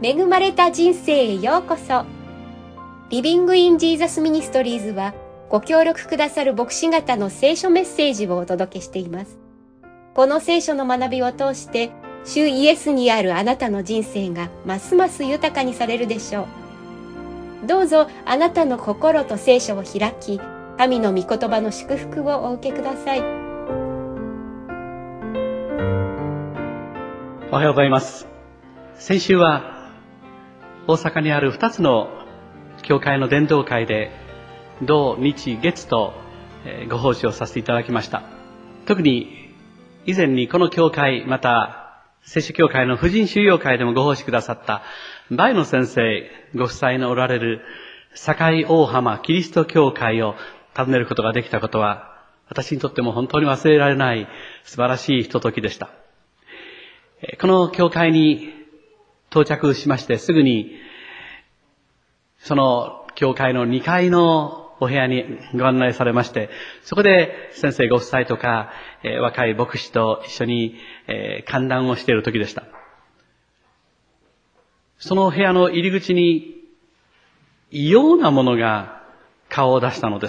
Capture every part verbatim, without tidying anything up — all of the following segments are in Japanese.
恵まれた人生へようこそ。リビングインジーザスミニストリーズはご協力くださる牧師方の聖書メッセージをお届けしています。この聖書の学びを通して主イエスにあるあなたの人生がますます豊かにされるでしょう。どうぞあなたの心と聖書を開き、神の御言葉の祝福をお受けください。 おはようございます。先週は大阪にあるふたつの教会の伝道会で土日月とご奉仕をさせていただきました。特に以前にこの教会、また聖書教会の婦人収容会でもご奉仕くださった梅野先生ご夫妻のおられる堺大浜キリスト教会を訪ねることができたことは、私にとっても本当に忘れられない素晴らしいひとときでした。この教会に到着しましてすぐに、その教会のにかいのお部屋にご案内されまして、そこで先生ご夫妻とか、えー、若い牧師と一緒に、えー、歓談をしている時でした。その部屋の入り口に異様なものが顔を出したのです。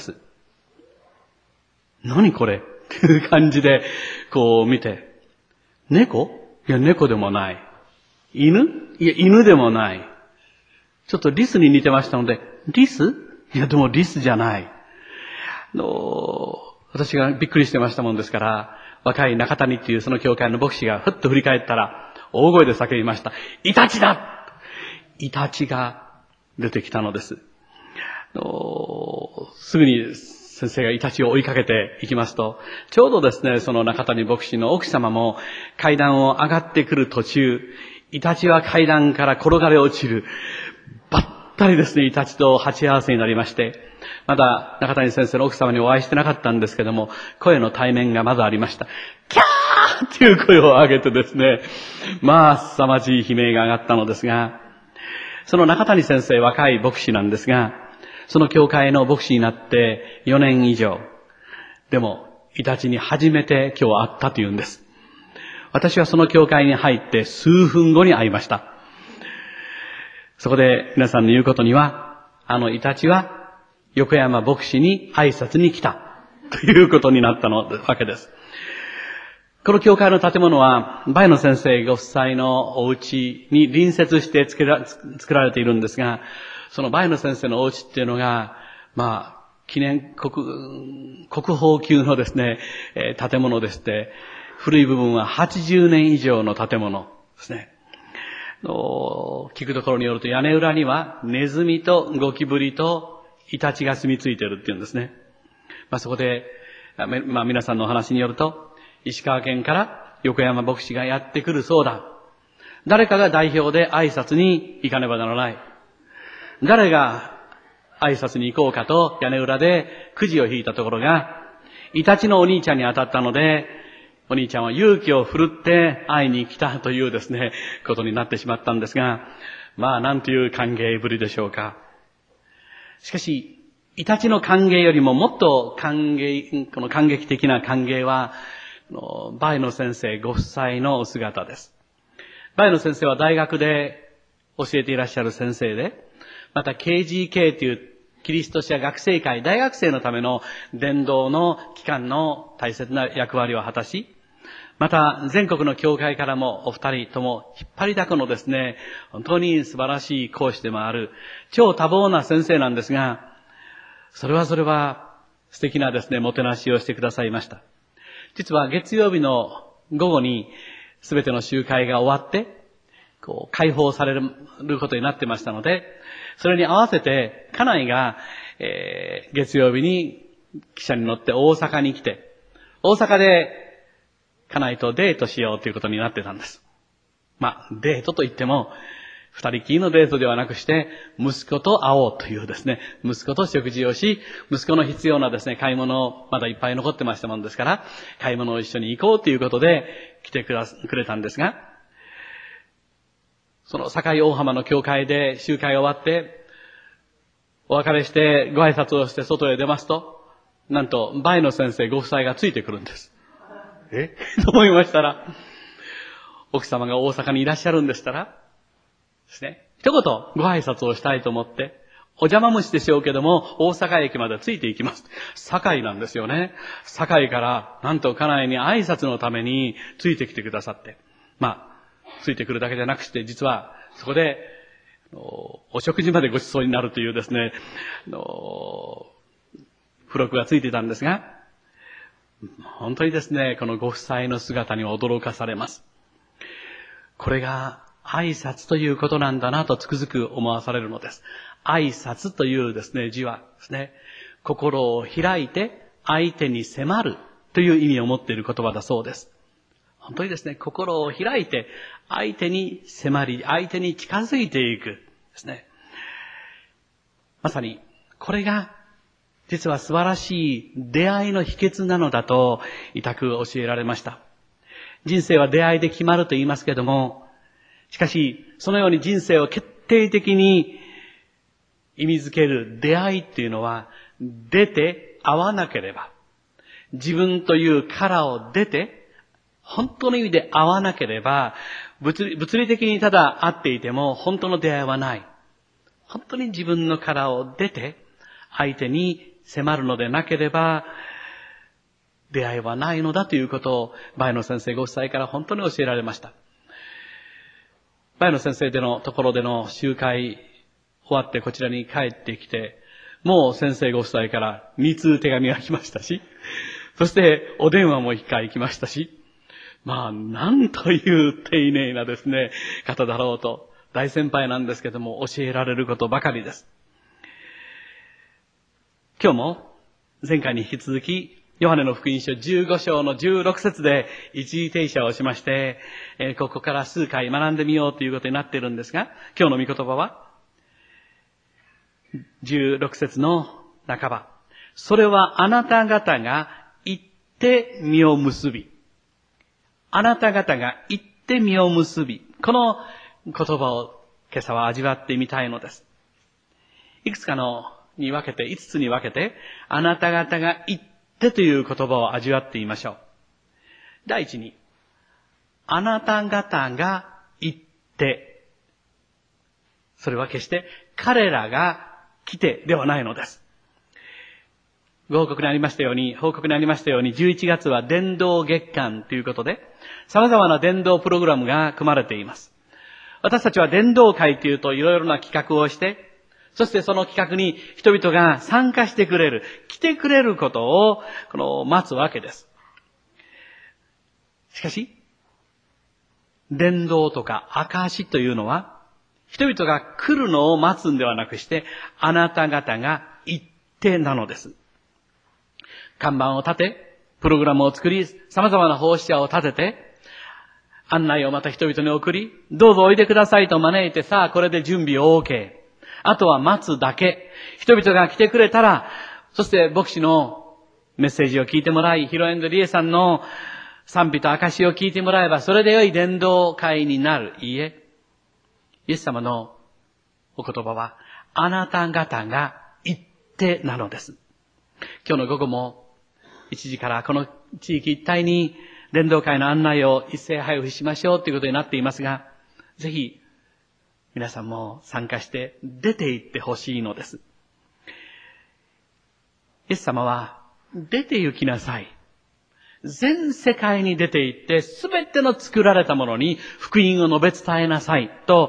何これっていう感じでこう見て、猫？いや猫でもない。犬？いや犬でもない。ちょっとリスに似てましたので、リス？いやでもリスじゃない。あの私がびっくりしてましたもんですから、若い中谷っていうその教会の牧師がふっと振り返ったら大声で叫びました。イタチだ！イタチが出てきたのです。あのすぐに先生がイタチを追いかけていきますと、ちょうどですね、その中谷牧師の奥様も階段を上がってくる途中、イタチは階段から転がり落ちる。ばったりですね、イタチと鉢合わせになりまして、まだ中谷先生の奥様にお会いしてなかったんですけども、声の対面がまずありました。キャーっていう声を上げてですね、まあ、凄まじい悲鳴が上がったのですが、その中谷先生、若い牧師なんですが、その教会の牧師になってよねん以上。でも、イタチに初めて今日会ったというんです。私はその教会に入って数分後に会いました。そこで皆さんの言うことには、あのイタチは横山牧師に挨拶に来たということになったのわけです。この教会の建物は、梅野先生ご夫妻のお家に隣接して作ら、作られているんですが、その梅野先生のお家っていうのが、まあ、記念国、国宝級のですね、えー、建物でして、古い部分ははちじゅうねん以上の建物ですね。聞くところによると屋根裏にはネズミとゴキブリとイタチが住み着いているっていうんですね。まあ、そこで、まあ、皆さんのお話によると、石川県から横山牧師がやってくるそうだ。誰かが代表で挨拶に行かねばならない。誰が挨拶に行こうかと屋根裏でくじを引いたところが、イタチのお兄ちゃんに当たったので、お兄ちゃんは勇気を振るって会いに来たというですね、ことになってしまったんですが、まあなんという歓迎ぶりでしょうか。しかし、イタチの歓迎よりももっと歓迎、この感激的な歓迎は、梅野先生ご夫妻のお姿です。梅野先生は大学で教えていらっしゃる先生で、また ケージーケー というキリスト者学生会、大学生のための伝道の機関の大切な役割を果たし、また全国の教会からもお二人とも引っ張りだこのですね、本当に素晴らしい講師でもある超多忙な先生なんですが、それはそれは素敵なですね、もてなしをしてくださいました。実は月曜日の午後に全ての集会が終わって、こう解放されることになってましたので、それに合わせて家内が、えー、月曜日に汽車に乗って大阪に来て、大阪で家内とデートしようということになってたんです。まあ、デートと言っても、二人きりのデートではなくして、息子と会おうというですね、息子と食事をし、息子の必要なですね、買い物をまだいっぱい残ってましたもんですから、買い物を一緒に行こうということで来てくれたんですが、その堺大浜の教会で集会が終わって、お別れしてご挨拶をして外へ出ますと、なんと梅野先生ご夫妻がついてくるんです。えと思いましたら、奥様が大阪にいらっしゃるんでしたら、 ですね。一言ご挨拶をしたいと思って、お邪魔虫でしょうけども、大阪駅までついていきます。堺なんですよね。堺から、なんと家内に挨拶のためについてきてくださって。まあ、ついてくるだけじゃなくして、実は、そこで、お食事までご馳走になるというですね、付録がついていたんですが、本当にですね、このご夫妻の姿に驚かされます。これが挨拶ということなんだなとつくづく思わされるのです。挨拶というですね、字はですね、心を開いて相手に迫るという意味を持っている言葉だそうです。本当にですね、心を開いて相手に迫り、相手に近づいていくですね。まさにこれが実は素晴らしい出会いの秘訣なのだと痛く教えられました。人生は出会いで決まると言いますけれども、しかしそのように人生を決定的に意味づける出会いっていうのは、出て会わなければ、自分という殻を出て本当の意味で会わなければ、物理、物理的にただ会っていても本当の出会いはない。本当に自分の殻を出て相手に迫るのでなければ出会いはないのだということを前野先生ご夫妻から本当に教えられました。前野先生でのところでの集会終わってこちらに帰ってきて、もう先生ご夫妻からに通手紙が来ましたし、そしてお電話も一回来ましたし、まあなんという丁寧なですね方だろうと、大先輩なんですけども教えられることばかりです。今日も前回に引き続きヨハネの福音書じゅうご章のじゅうろく節で一時停車をしまして、えー、ここから数回学んでみようということになっているんですが、今日の御言葉はじゅうろく節の半ば、それはあなた方が行って実を結び、あなた方が行って実を結び、この言葉を今朝は味わってみたいのです。いくつかのに分けて、五つに分けて、あなた方が行ってという言葉を味わってみましょう。第一に、あなた方が行って、それは決して彼らが来てではないのです。ご報告にありましたように、報告にありましたように、じゅういちがつは伝道月間ということで、様々な伝道プログラムが組まれています。私たちは伝道会というといろいろな企画をして、そしてその企画に人々が参加してくれる、来てくれることをこの待つわけです。しかし、伝道とか証というのは、人々が来るのを待つんではなくして、あなた方が行ってなのです。看板を立て、プログラムを作り、様々な奉仕者を立てて、案内をまた人々に送り、どうぞおいでくださいと招いて、さあこれで準備 OK。あとは待つだけ。人々が来てくれたら、そして牧師のメッセージを聞いてもらい、ヒロエンドリエさんの賛美と証を聞いてもらえば、それで良い伝道会になる。いいえ。イエス様のお言葉は、あなた方が行ってなのです。今日の午後も、いちじからこの地域一帯に伝道会の案内を一斉配布しましょうということになっていますが、ぜひ、皆さんも参加して出て行ってほしいのです。イエス様は出て行きなさい。全世界に出て行ってすべての作られたものに福音を述べ伝えなさいと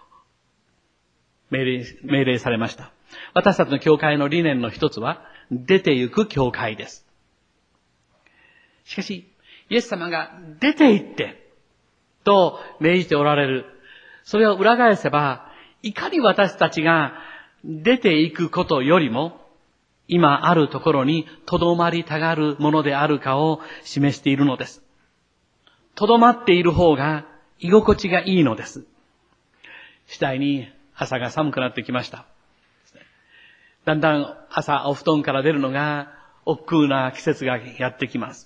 命令、命令されました。私たちの教会の理念の一つは出て行く教会です。しかしイエス様が出て行ってと命じておられる。それを裏返せば、いかに私たちが出ていくことよりも、今あるところに留まりたがるものであるかを示しているのです。留まっている方が居心地がいいのです。次第に朝が寒くなってきました。だんだん朝お布団から出るのが億劫な季節がやってきます。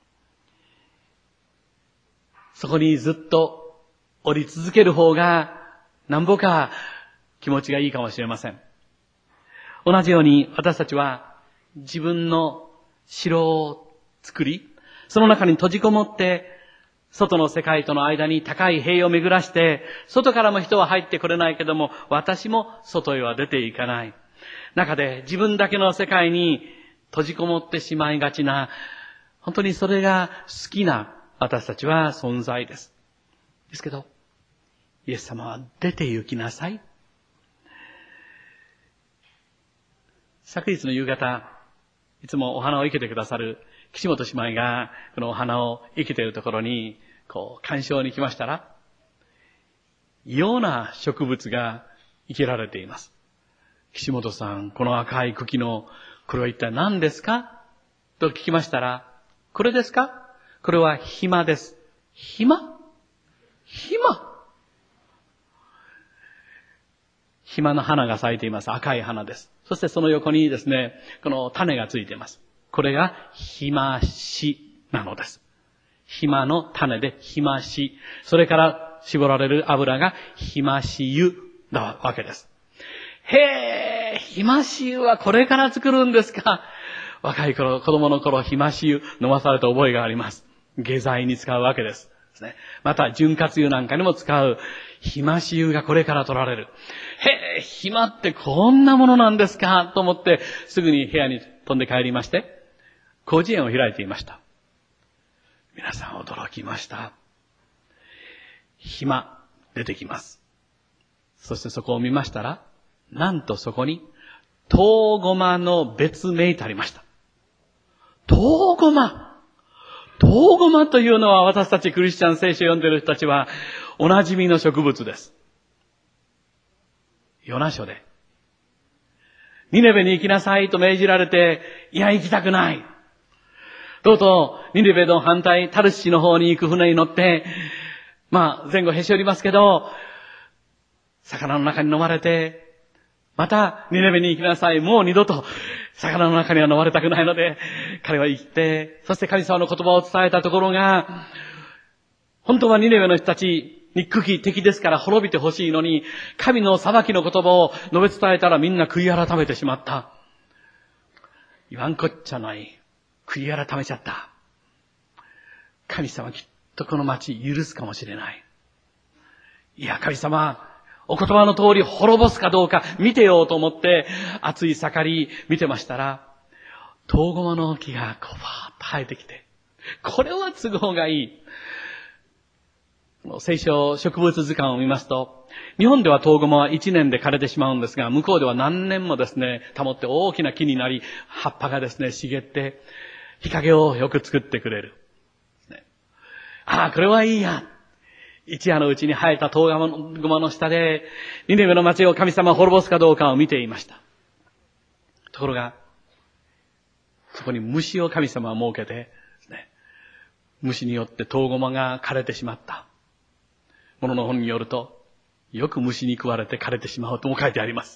そこにずっと降り続ける方がなんぼか気持ちがいいかもしれません。同じように私たちは自分の城を作り、その中に閉じこもって外の世界との間に高い塀を巡らして、外からも人は入ってこれないけども、私も外へは出ていかない。中で自分だけの世界に閉じこもってしまいがちな、本当にそれが好きな私たちは存在です。ですけど、イエス様は出て行きなさい。昨日の夕方、いつもお花を生けてくださる岸本姉妹がこのお花を生けているところにこう鑑賞に来ましたら、異様な植物が生けられています。岸本さん、この赤い茎のこれは一体何ですかと聞きましたら、これですか？これはひまです。ひま？ひま？ひまの花が咲いています。赤い花です。そしてその横にですね、この種がついています。これがひましなのです。ひまの種でひまし。それから絞られる油がひまし油なわけです。へー、ひまし油はこれから作るんですか？若い頃、子供の頃、ひまし油飲まされた覚えがあります。下剤に使うわけです。また、潤滑油なんかにも使う、ひまし油がこれから取られる。へえ、ひまってこんなものなんですかと思って、すぐに部屋に飛んで帰りまして、広辞苑を開いていました。皆さん驚きました。ひま、出てきます。そしてそこを見ましたら、なんとそこに、トウゴマの別名とありました。トウゴマトウゴマというのは私たちクリスチャン聖書を読んでいる人たちはおなじみの植物です。ヨナ書でニネベに行きなさいと命じられて、いや行きたくない。とうとうニネベの反対タルシの方に行く船に乗って、まあ前後へし折りますけど、魚の中に飲まれて、またニネベに行きなさい。もう二度と魚の中には飲まれたくないので、彼は行って、そして神様の言葉を伝えたところが、本当はニネベの人たち、憎き敵ですから滅びてほしいのに、神の裁きの言葉を述べ伝えたらみんな悔い改めてしまった。言わんこっちゃない。悔い改めちゃった。神様きっとこの町許すかもしれない。いや、神様、お言葉の通り滅ぼすかどうか見てようと思って熱い盛り見てましたら、トウゴマの木がこうバーッと生えてきて、これは都合がいい。聖書植物図鑑を見ますと、日本ではトウゴマはいちねんで枯れてしまうんですが、向こうでは何年もですね、保って大きな木になり、葉っぱがですね、茂って、日陰をよく作ってくれる。ああ、これはいいや。一夜のうちに生えたトウゴマの下で、ニネベの町を神様滅ぼすかどうかを見ていました。ところが、そこに虫を神様は設けてですね、虫によってトウゴマが枯れてしまった。ものの本によると、よく虫に食われて枯れてしまうとも書いてあります。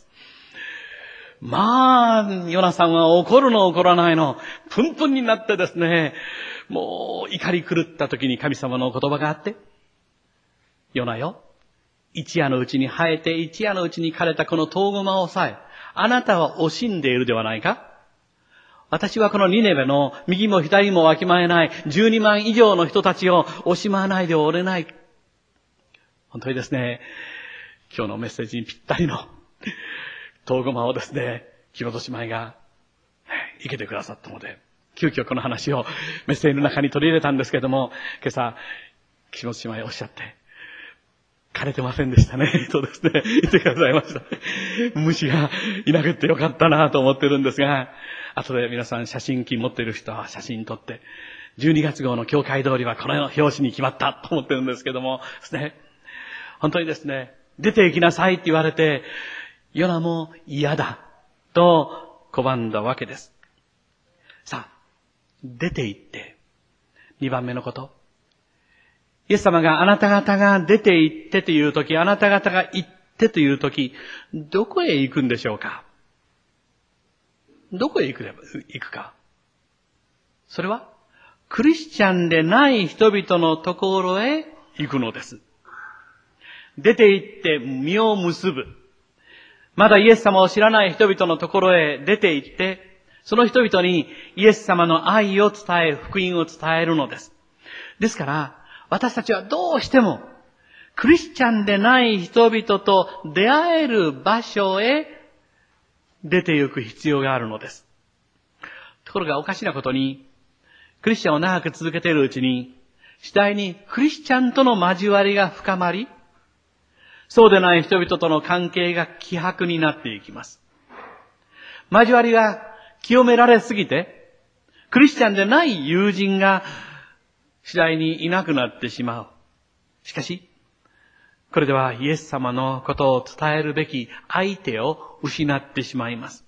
まあ、ヨナさんは怒るの怒らないの、プンプンになってですね、もう怒り狂った時に神様の言葉があって、ヨナよ、一夜のうちに生えて一夜のうちに枯れたこのトウゴマをさえ、あなたは惜しんでいるではないか？私はこのニネベの右も左もわきまえないじゅうにまん以上の人たちを惜しまないでおれない。本当にですね、今日のメッセージにぴったりのトウゴマをですね、木本姉妹が生けてくださったので、急遽この話をメッセージの中に取り入れたんですけども、今朝、木本姉妹おっしゃって、枯れてませんでしたね。とですね、言ってくださいました。虫がいなくてよかったなと思ってるんですが、後で皆さん写真機持っている人は写真撮って、じゅうにがつ号の教会通りはこの表紙に決まったと思ってるんですけどもですね、本当にですね、出て行きなさいって言われて、ヨナも嫌だと拒んだわけです。さあ、出て行って、にばんめのこと。イエス様があなた方が出て行ってというとき、あなた方が行ってというとき、どこへ行くんでしょうか？どこへ行くれば、行くか。それは、クリスチャンでない人々のところへ行くのです。出て行って実を結ぶ。まだイエス様を知らない人々のところへ出て行って、その人々にイエス様の愛を伝え、福音を伝えるのです。ですから、 私たちはどうしてもクリスチャンでない人々と出会える場所へ出て行く必要があるのです。ところがおかしなことに、クリスチャンを長く続けているうちに、次第にクリスチャンとの交わりが深まり、そうでない人々との関係が希薄になっていきます。交わりが清められすぎて、クリスチャンでない友人が次第にいなくなってしまう。しかし、これではイエス様のことを伝えるべき相手を失ってしまいます。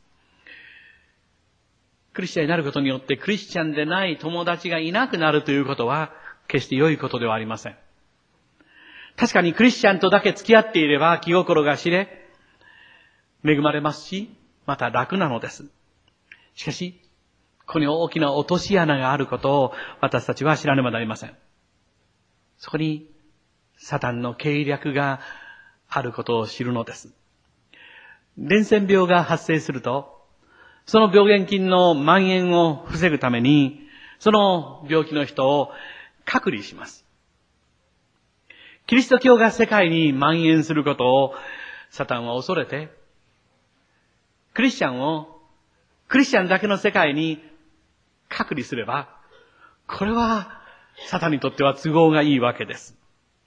クリスチャンになることによってクリスチャンでない友達がいなくなるということは決して良いことではありません。確かにクリスチャンとだけ付き合っていれば気心が知れ、恵まれますし、また楽なのです。しかし、ここに大きな落とし穴があることを私たちは知らねばなりません。そこにサタンの計略があることを知るのです。伝染病が発生すると、その病原菌の蔓延を防ぐために、その病気の人を隔離します。キリスト教が世界に蔓延することをサタンは恐れて、クリスチャンをクリスチャンだけの世界に隔離すれば、これはサタンにとっては都合がいいわけです。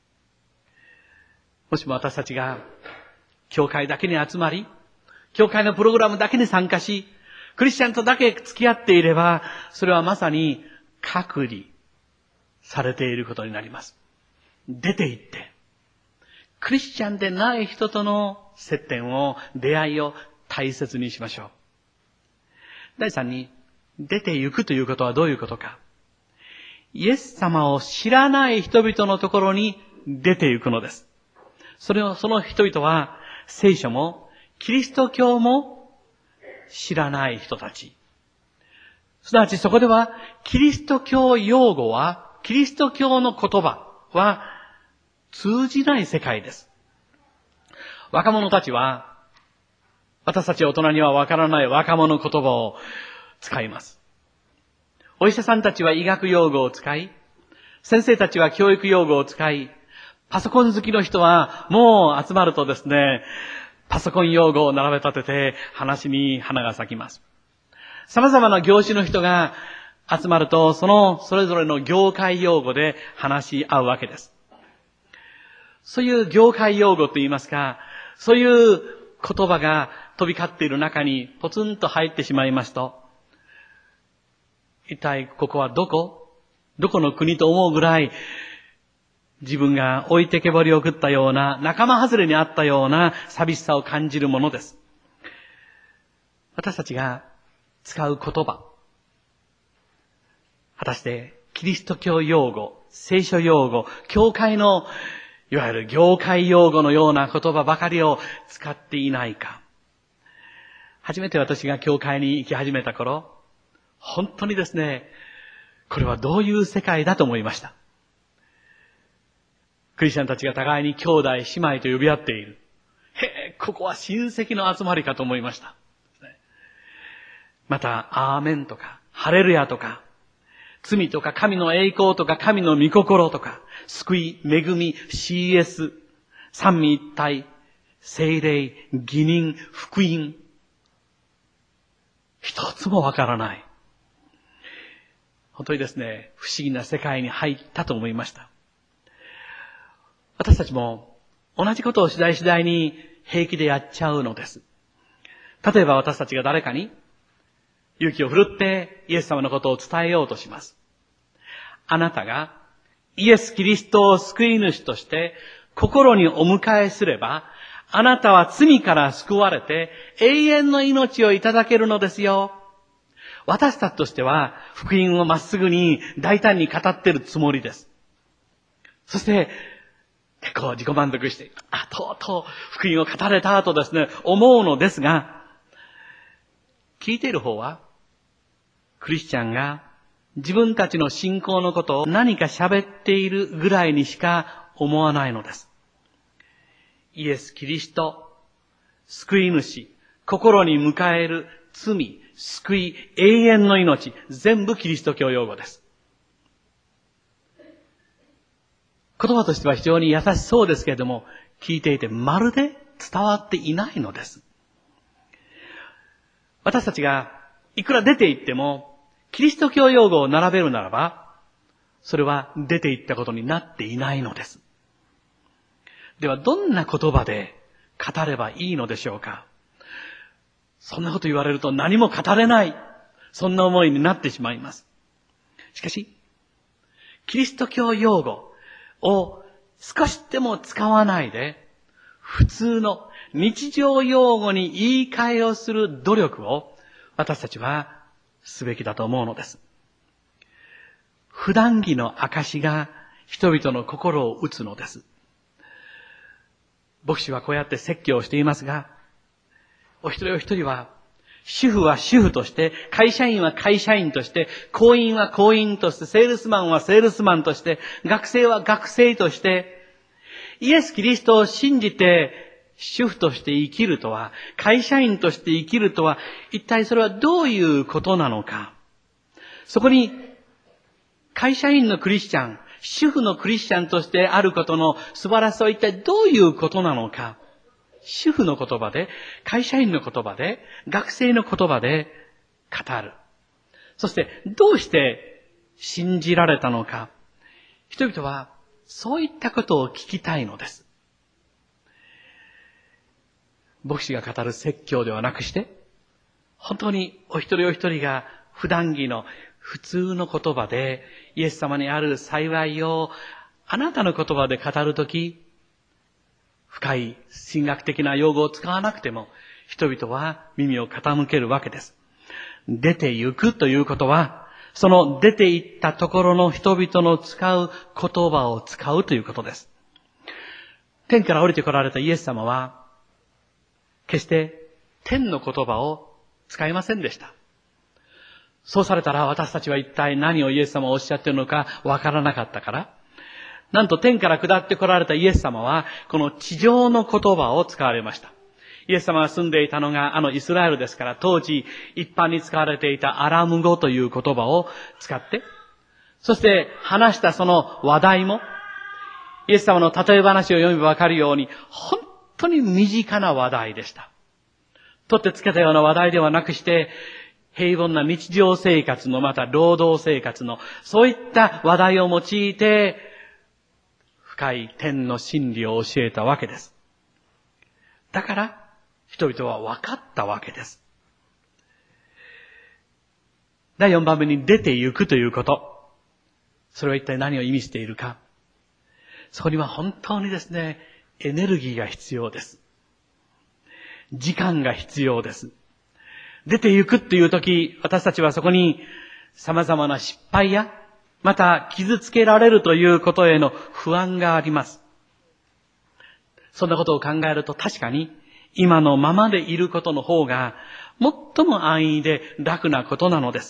もしも私たちが教会だけに集まり、教会のプログラムだけに参加し、クリスチャンとだけ付き合っていれば、それはまさに隔離されていることになります。出て行って、クリスチャンでない人との接点を、出会いを大切にしましょう。第三に、出て行くということはどういうことか。イエス様を知らない人々のところに出て行くのです。それを、その人々は、聖書も、キリスト教も知らない人たち。すなわちそこでは、キリスト教用語は、キリスト教の言葉は通じない世界です。若者たちは、私たち大人にはわからない若者言葉を使います。お医者さんたちは医学用語を使い、先生たちは教育用語を使い、パソコン好きの人はもう集まるとですね、パソコン用語を並べ立てて話に花が咲きます。様々な業種の人が集まると、そのそれぞれの業界用語で話し合うわけです。そういう業界用語といいますか、そういう言葉が飛び交っている中にポツンと入ってしまいますと、一体ここはどこ？どこの国と思うぐらい、自分が置いてけぼりを食ったような、仲間外れにあったような寂しさを感じるものです。私たちが使う言葉、果たしてキリスト教用語、聖書用語、教会のいわゆる業界用語のような言葉ばかりを使っていないか。初めて私が教会に行き始めた頃、本当にですね、これはどういう世界だと思いました。クリスチャンたちが互いに兄弟、姉妹と呼び合っている。へえ、ここは親戚の集まりかと思いました。また、アーメンとか、ハレルヤとか、罪とか神の栄光とか神の御心とか、救い、恵み、シーエス、三位一体、聖霊、義人、福音。一つもわからない。本当にですね、不思議な世界に入ったと思いました。私たちも同じことを次第次第に平気でやっちゃうのです。例えば私たちが誰かに勇気を振るってイエス様のことを伝えようとします。あなたがイエス・キリストを救い主として心にお迎えすれば、あなたは罪から救われて永遠の命をいただけるのですよ。私たちとしては福音をまっすぐに大胆に語っているつもりです。そして結構自己満足して、あ、とうとう福音を語れたとですね、思うのですが、聞いている方は、クリスチャンが自分たちの信仰のことを何か喋っているぐらいにしか思わないのです。イエス・キリスト、救い主、心に迎える罪、救い、永遠の命、全部キリスト教用語です。 言葉としては非常に優しそうですけれども、聞いていてまるで伝わっていないのです。私たちがいくら出て行っても、キリスト教用語を並べるならば、それは出て行ったことになっていないのです。では、どんな言葉で語ればいいのでしょうか。そんなこと言われると何も語れない。そんな思いになってしまいます。しかし、キリスト教用語を少しでも使わないで、普通の日常用語に言い換えをする努力を私たちはすべきだと思うのです。普段着の証が人々の心を打つのです。牧師はこうやって説教をしていますが、お一人お一人は、主婦は主婦として、会社員は会社員として、行員は行員として、セールスマンはセールスマンとして、学生は学生として、イエス・キリストを信じて、主婦として生きるとは、会社員として生きるとは、一体それはどういうことなのか。そこに、会社員のクリスチャン、主婦のクリスチャンとしてあることの素晴らしさは一体どういうことなのか。主婦の言葉で、会社員の言葉で、学生の言葉で語る。そしてどうして信じられたのか。人々はそういったことを聞きたいのです。牧師が語る説教ではなくして、本当にお一人お一人が普段着の普通の言葉でイエス様にある幸いをあなたの言葉で語るとき、深い神学的な用語を使わなくても人々は耳を傾けるわけです。出て行くということは、その出て行ったところの人々の使う言葉を使うということです。天から降りて来られたイエス様は、決して天の言葉を使いませんでした。そうされたら私たちは一体何をイエス様はおっしゃっているのかわからなかったから、なんと天から下って来られたイエス様は、この地上の言葉を使われました。イエス様が住んでいたのがあのイスラエルですから、当時一般に使われていたアラム語という言葉を使って、そして話したその話題も、イエス様の例え話を読めばわかるように、本当に身近な話題でした。取ってつけたような話題ではなくして、平凡な日常生活のまた労働生活のそういった話題を用いて深い天の真理を教えたわけです。だから人々は分かったわけです。だいよんばんめに出て行くということ。それは一体何を意味しているか。そこには本当にですね、エネルギーが必要です。時間が必要です。出て行くっていうとき、私たちはそこに様々な失敗や、また傷つけられるということへの不安があります。そんなことを考えると確かに今のままでいることの方が最も安易で楽なことなのです。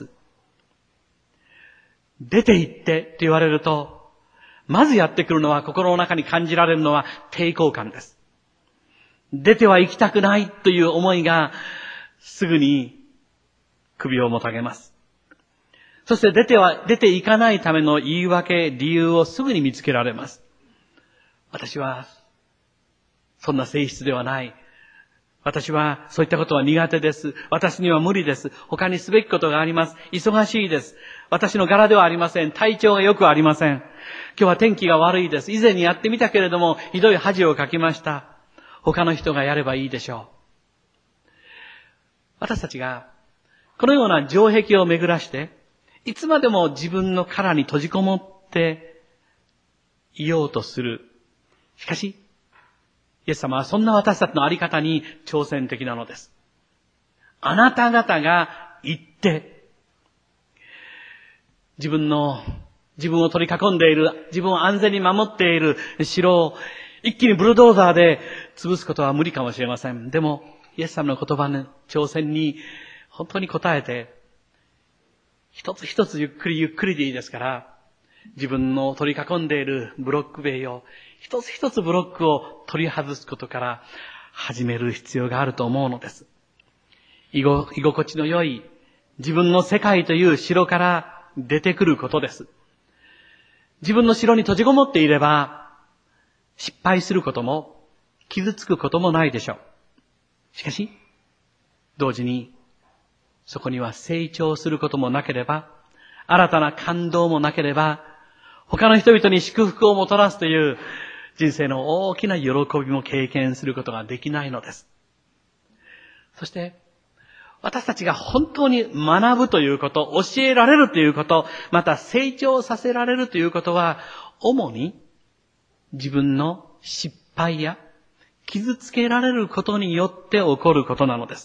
出て行ってって言われると、まずやってくるのは、心の中に感じられるのは抵抗感です。出ては行きたくないという思いがすぐに首をもたげます。そして出ては、出ていかないための言い訳、理由をすぐに見つけられます。私は、そんな性質ではない。私は、そういったことは苦手です。私には無理です。他にすべきことがあります。忙しいです。私の柄ではありません。体調がよくありません。今日は天気が悪いです。以前にやってみたけれども、ひどい恥をかきました。他の人がやればいいでしょう。私たちが、このような城壁を巡らして、いつまでも自分の殻に閉じこもっていようとする。しかし、イエス様はそんな私たちのあり方に挑戦的なのです。あなた方が行って、自分の、自分を取り囲んでいる、自分を安全に守っている城を一気にブルドーザーで潰すことは無理かもしれません。でも、イエス様の言葉の挑戦に本当に応えて、一つ一つゆっくりゆっくりでいいですから、自分の取り囲んでいるブロック塀を、一つ一つブロックを取り外すことから始める必要があると思うのです。居ご、居心地の良い自分の世界という城から出てくることです。自分の城に閉じこもっていれば、 失敗することも、傷つくこともないでしょう。しかし、同時に、そこには成長することもなければ、新たな感動もなければ、他の人々に祝福をもたらすという人生の大きな喜びも経験することができないのです。そして、私たちが本当に学ぶということ、教えられるということ、また成長させられるということは、主に自分の失敗や傷つけられることによって起こることなのです。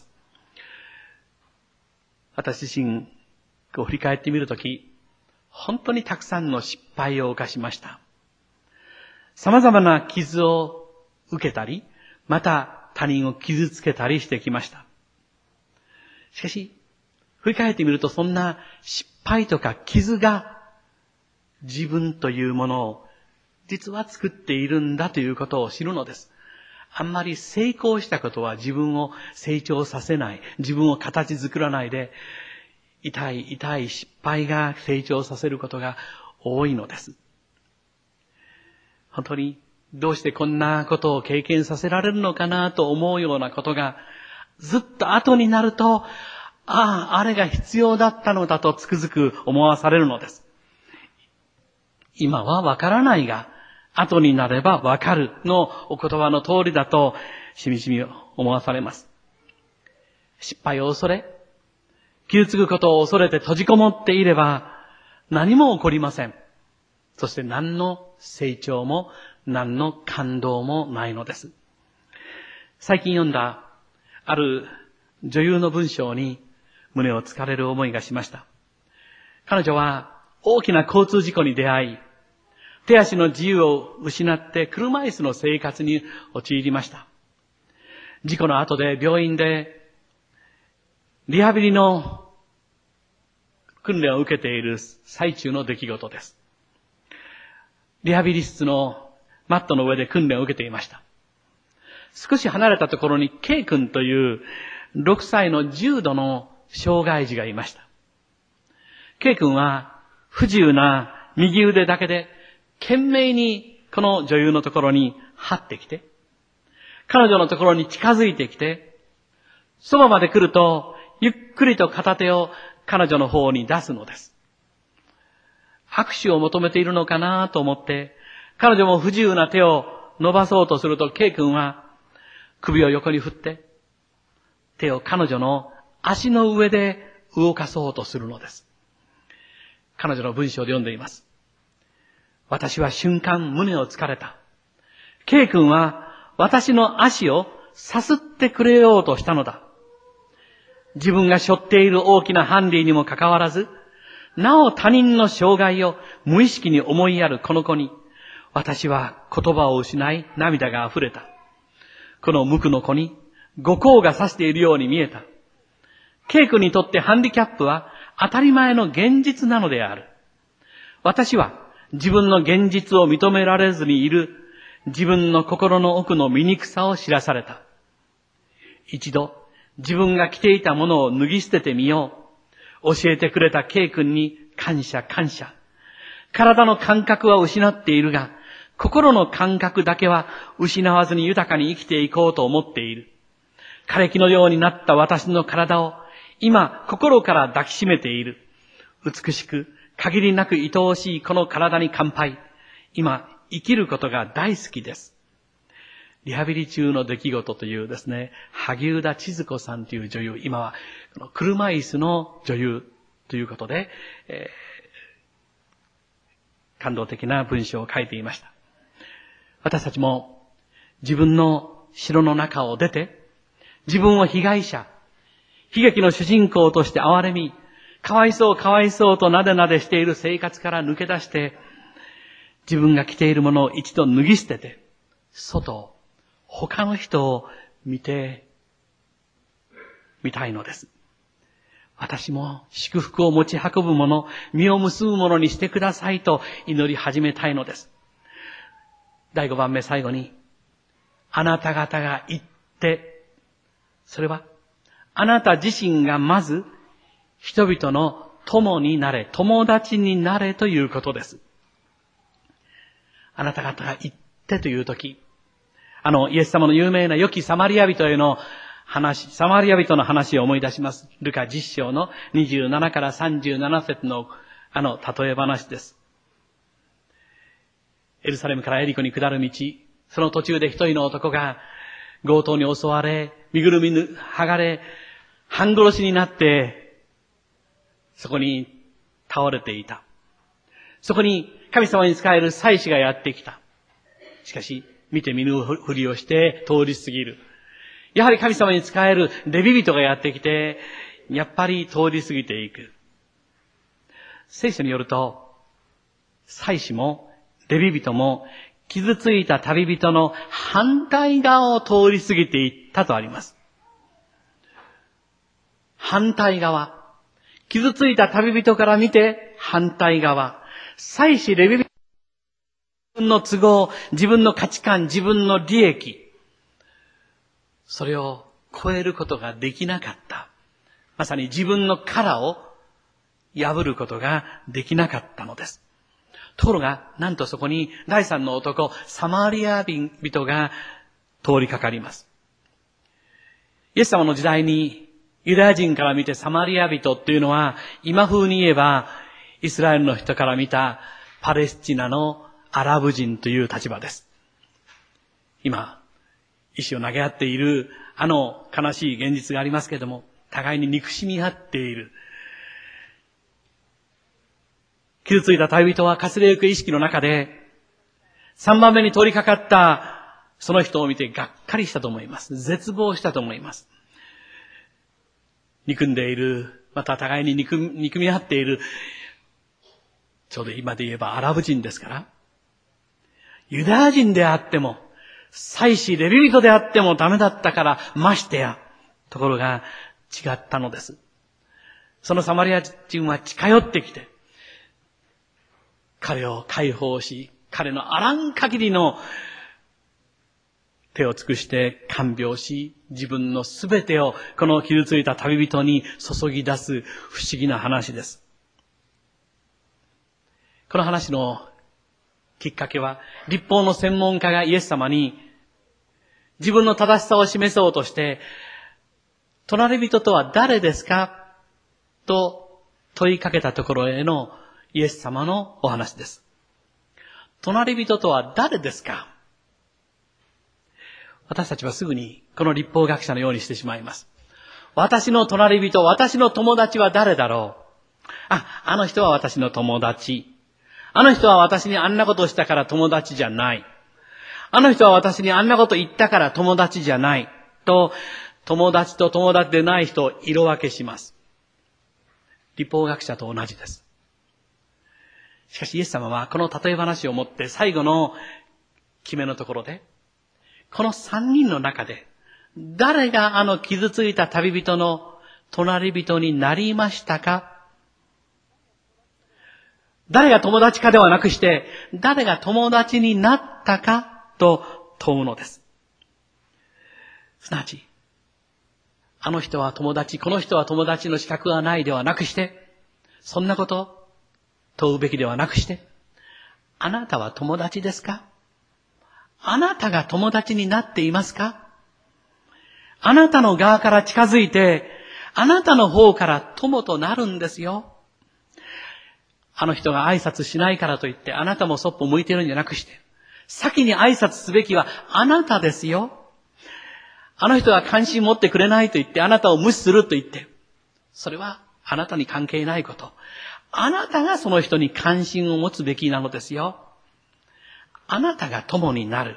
私自身を振り返ってみるとき、本当にたくさんの失敗を犯しました。様々な傷を受けたり、また他人を傷つけたりしてきました。しかし、振り返ってみるとそんな失敗とか傷が自分というものを実は作っているんだということを知るのです。あんまり成功したことは自分を成長させない、自分を形作らないで、痛い痛い失敗が成長させることが多いのです。本当にどうしてこんなことを経験させられるのかなと思うようなことがずっと後になると、ああ、あれが必要だったのだとつくづく思わされるのです。今はわからないが、後になればわかるのお言葉の通りだとしみじみ思わされます。失敗を恐れ、傷つくことを恐れて閉じこもっていれば何も起こりません。そして何の成長も何の感動もないのです。最近読んだある女優の文章に胸をつかれる思いがしました。彼女は大きな交通事故に出会い、手足の自由を失って車椅子の生活に陥りました。事故の後で病院でリハビリの訓練を受けている最中の出来事です。リハビリ室のマットの上で訓練を受けていました。少し離れたところに K 君というろくさいの重度の障害児がいました。K 君は不自由な右腕だけで懸命にこの女優のところに張ってきて、彼女のところに近づいてきて、そばまで来るとゆっくりと片手を彼女の方に出すのです。握手を求めているのかなと思って、彼女も不自由な手を伸ばそうとすると、K 君は首を横に振って、手を彼女の足の上で動かそうとするのです。彼女の文章で読んでいます。私は瞬間胸をつかれた。K 君は私の足をさすってくれようとしたのだ。自分が背負っている大きなハンディにもかかわらず、なお他人の障害を無意識に思いやるこの子に、私は言葉を失い涙が溢れた。この無垢の子に後光が差しているように見えた。K君にとってハンディキャップは当たり前の現実なのである。私は自分の現実を認められずにいる自分の心の奥の醜さを知らされた。一度自分が着ていたものを脱ぎ捨ててみよう。教えてくれた K 君に感謝感謝。体の感覚は失っているが、心の感覚だけは失わずに豊かに生きていこうと思っている。枯れ木のようになった私の体を今心から抱きしめている。美しく限りなく愛おしいこの体に乾杯。今生きることが大好きです。リハビリ中の出来事というですね、萩生田千鶴子さんという女優、今は車椅子の女優ということで、えー、感動的な文章を書いていました。私たちも自分の城の中を出て、自分を被害者、悲劇の主人公として憐れみ、かわいそうかわいそうとなでなでしている生活から抜け出して、自分が着ているものを一度脱ぎ捨てて、外を、他の人を見てみたいのです。私も祝福を持ち運ぶもの、実を結ぶものにしてくださいと祈り始めたいのです。だいごばんめ最後に、あなた方が言って、それはあなた自身がまず人々の友になれ、友達になれということです。あなた方が言ってってという時、あの、イエス様の有名な良きサマリア人への話、サマリア人の話を思い出します。ルカじゅっ章のにじゅうななからさんじゅうなな節のあの例え話です。エルサレムからエリコに下る道、その途中で一人の男が強盗に襲われ、身ぐるみ剥がれ、半殺しになって、そこに倒れていた。そこに神様に仕える祭司がやってきた。しかし、見て見ぬふりをして通り過ぎる。やはり神様に仕えるレビ人がやってきて、やっぱり通り過ぎていく。聖書によると、祭司もレビ人も傷ついた旅人の反対側を通り過ぎていったとあります。反対側。傷ついた旅人から見て反対側。祭司レビ人、自分の都合、自分の価値観、自分の利益、それを超えることができなかった。まさに自分の殻を破ることができなかったのです。ところが、なんとそこに第三の男、サマリア人が通りかかります。イエス様の時代にユダヤ人から見てサマリア人っていうのは、今風に言えばイスラエルの人から見たパレスチナのアラブ人という立場です。今、石を投げ合っているあの悲しい現実がありますけれども、互いに憎しみ合っている。傷ついた旅人はかすれゆく意識の中で、三番目に通りかかったその人を見てがっかりしたと思います。絶望したと思います。憎んでいる、また互いに憎、憎み合っている、ちょうど今で言えばアラブ人ですから、ユダヤ人であっても、祭司レビ人であってもダメだったから、ましてや、ところが違ったのです。そのサマリア人は近寄ってきて、彼を解放し、彼のあらん限りの手を尽くして看病し、自分のすべてをこの傷ついた旅人に注ぎ出す不思議な話です。この話のきっかけは、律法の専門家がイエス様に自分の正しさを示そうとして、隣人とは誰ですかと問いかけたところへのイエス様のお話です。隣人とは誰ですか？私たちはすぐにこの律法学者のようにしてしまいます。私の隣人、私の友達は誰だろう？あ、あの人は私の友達。あの人は私にあんなことをしたから友達じゃない。あの人は私にあんなこと言ったから友達じゃない。と、友達と友達でない人を色分けします。律法学者と同じです。しかしイエス様はこの例え話をもって最後の決めのところで、この三人の中で誰があの傷ついた旅人の隣人になりましたか？誰が友達かではなくして、誰が友達になったかと問うのです。すなわち、あの人は友達、この人は友達の資格はないではなくして、そんなことを問うべきではなくして、あなたは友達ですか？あなたが友達になっていますか？あなたの側から近づいて、あなたの方から友となるんですよ。あの人が挨拶しないからといって、あなたもそっぽ向いてるんじゃなくして、先に挨拶すべきはあなたですよ。あの人が関心持ってくれないと言って、あなたを無視すると言って、それはあなたに関係ないこと。あなたがその人に関心を持つべきなのですよ。あなたが友になる。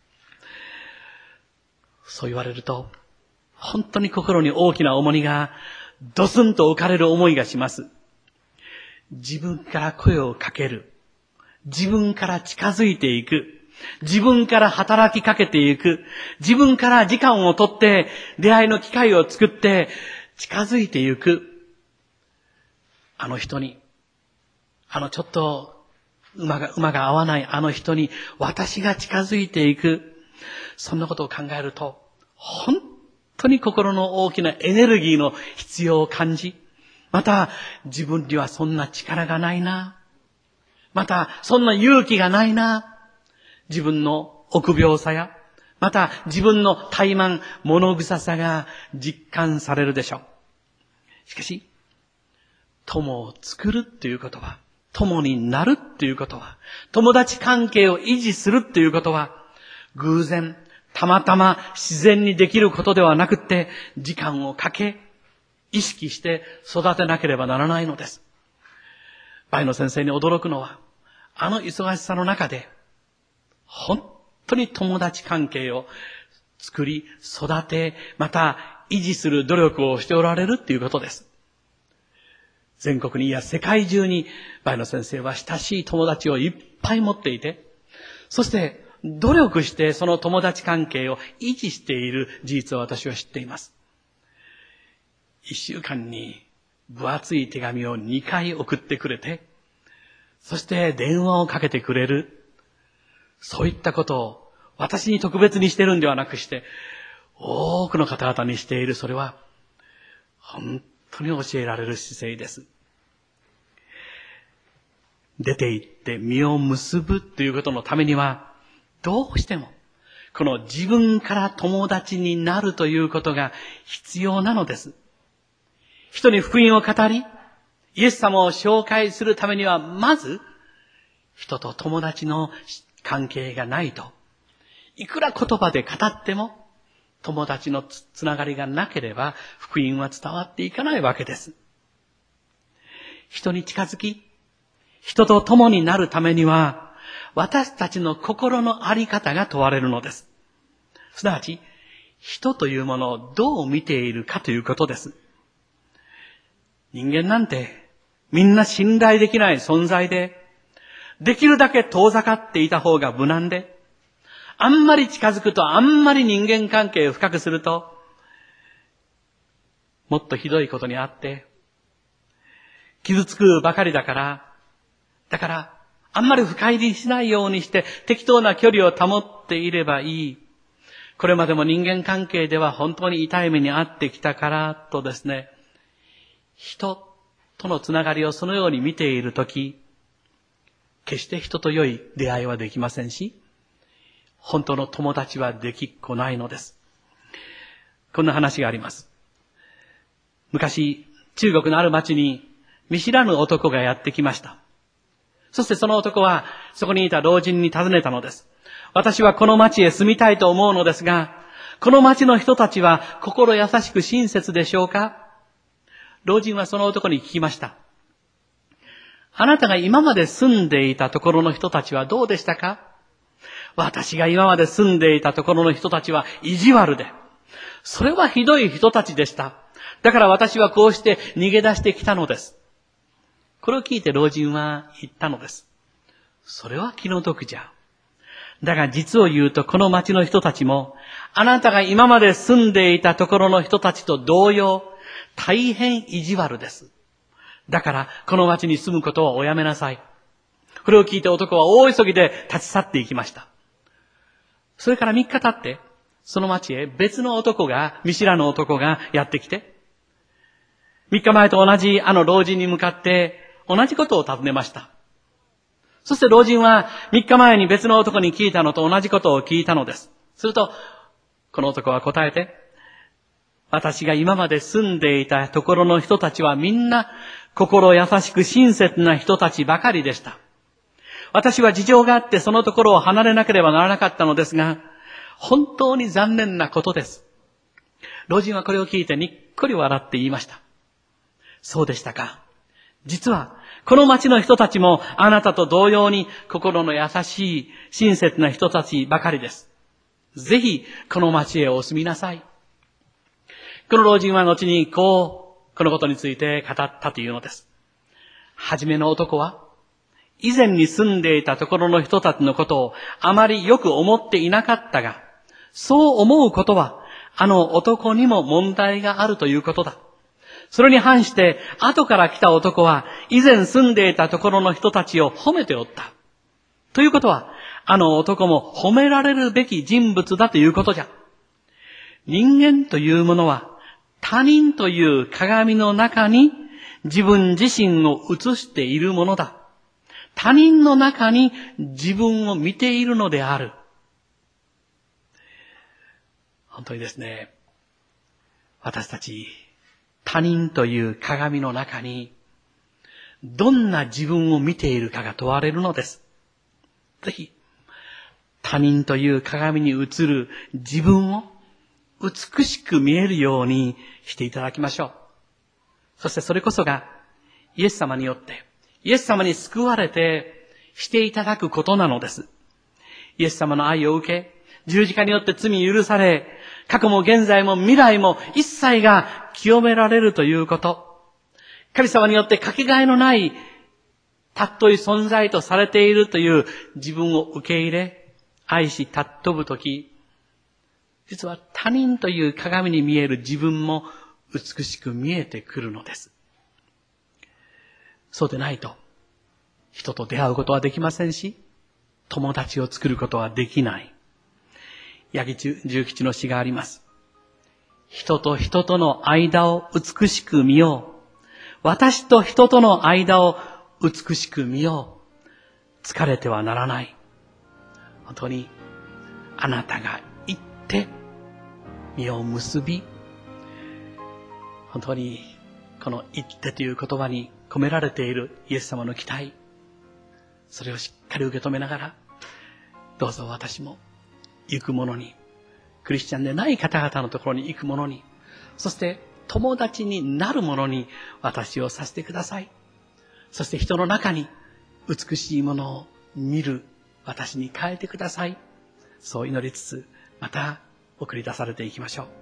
そう言われると、本当に心に大きな重荷がドスンと置かれる思いがします。自分から声をかける。自分から近づいていく。自分から働きかけていく。自分から時間をとって出会いの機会を作って近づいていく。あの人に、あのちょっと馬が、馬が合わないあの人に私が近づいていく。そんなことを考えると、本当に心の大きなエネルギーの必要を感じ、また自分にはそんな力がないな。またそんな勇気がないな。自分の臆病さや、また自分の怠慢、物臭さが実感されるでしょう。しかし、友を作るっていうことは、友になるっていうことは、友達関係を維持するっていうことは、偶然、たまたま自然にできることではなくって、時間をかけ、意識して育てなければならないのです。バイの先生に驚くのは、あの忙しさの中で、本当に友達関係を作り、育て、また維持する努力をしておられるっていうことです。全国にいや世界中にバイの先生は親しい友達をいっぱい持っていて、そして努力してその友達関係を維持している事実を私は知っています。一週間に分厚い手紙をにかい送ってくれて、そして電話をかけてくれる。そういったことを私に特別にしてるんではなくして、多くの方々にしている。それは本当に教えられる姿勢です。出て行って実を結ぶということのためには、どうしてもこの自分から友達になるということが必要なのです。人に福音を語り、イエス様を紹介するためには、まず人と友達の関係がないと、いくら言葉で語っても友達のつ, つながりがなければ福音は伝わっていかないわけです。人に近づき、人と共になるためには、私たちの心のあり方が問われるのです。すなわち、人というものをどう見ているかということです。人間なんてみんな信頼できない存在で、できるだけ遠ざかっていた方が無難で、あんまり近づくと、あんまり人間関係を深くすると、もっとひどいことにあって、傷つくばかりだから、だから、あんまり深入りしないようにして適当な距離を保っていればいい。これまでも人間関係では本当に痛い目に遭ってきたからとですね、人とのつながりをそのように見ているとき、決して人と良い出会いはできませんし、本当の友達はできっこないのです。こんな話があります。昔、中国のある町に見知らぬ男がやってきました。そしてその男はそこにいた老人に尋ねたのです。私はこの町へ住みたいと思うのですが、この町の人たちは心優しく親切でしょうか？老人はその男に聞きました。あなたが今まで住んでいたところの人たちはどうでしたか？私が今まで住んでいたところの人たちは意地悪で、それはひどい人たちでした。だから私はこうして逃げ出してきたのです。これを聞いて老人は言ったのです。それは気の毒じゃ。だが実を言うとこの町の人たちも、あなたが今まで住んでいたところの人たちと同様、大変意地悪です。だからこの町に住むことはおやめなさい。これを聞いて男は大急ぎで立ち去っていきました。それからみっか経って、その町へ別の男が、見知らぬ男がやってきて、みっかまえと同じあの老人に向かって同じことを尋ねました。そして老人はみっかまえに別の男に聞いたのと同じことを聞いたのです。すると、この男は答えて、私が今まで住んでいたところの人たちはみんな心優しく親切な人たちばかりでした。私は事情があってそのところを離れなければならなかったのですが、本当に残念なことです。老人はこれを聞いてにっこり笑って言いました。そうでしたか。実はこの町の人たちもあなたと同様に心の優しい親切な人たちばかりです。ぜひこの町へお住みなさい。この老人は後にこうこのことについて語ったというのです。はじめの男は以前に住んでいたところの人たちのことをあまりよく思っていなかったが、そう思うことはあの男にも問題があるということだ。それに反して後から来た男は以前住んでいたところの人たちを褒めておった。ということはあの男も褒められるべき人物だということじゃ。人間というものは他人という鏡の中に自分自身を映しているものだ。他人の中に自分を見ているのである。 本当にですね、私たち、他人という鏡の中に、どんな自分を見ているかが問われるのです。ぜひ、他人という鏡に映る自分を美しく見えるようにしていただきましょう。そしてそれこそが、イエス様によって、イエス様に救われてしていただくことなのです。イエス様の愛を受け、十字架によって罪許され、過去も現在も未来も一切が清められるということ。神様によってかけがえのない尊い存在とされているという自分を受け入れ、愛し尊ぶとき、実は他人という鏡に見える自分も美しく見えてくるのです。そうでないと、人と出会うことはできませんし、友達を作ることはできない。八木重吉の詩があります。人と人との間を美しく見よう。私と人との間を美しく見よう。疲れてはならない。本当にあなたが行って実を結び、本当にこの行ってという言葉に込められているイエス様の期待、それをしっかり受け止めながら、どうぞ私も行く者に、クリスチャンでない方々のところに行く者に、そして友達になる者に私をさせてください。そして人の中に美しいものを見る私に変えてください。そう祈りつつ、また送り出されていきましょう。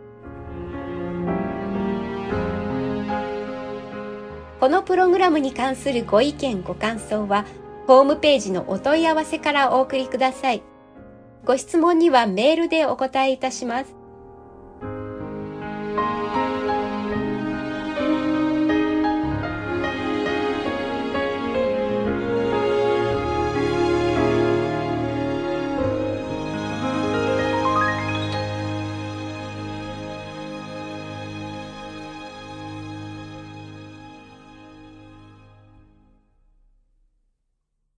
このプログラムに関するご意見ご感想は、ホームページのお問い合わせからお送りください。ご質問にはメールでお答えいたします。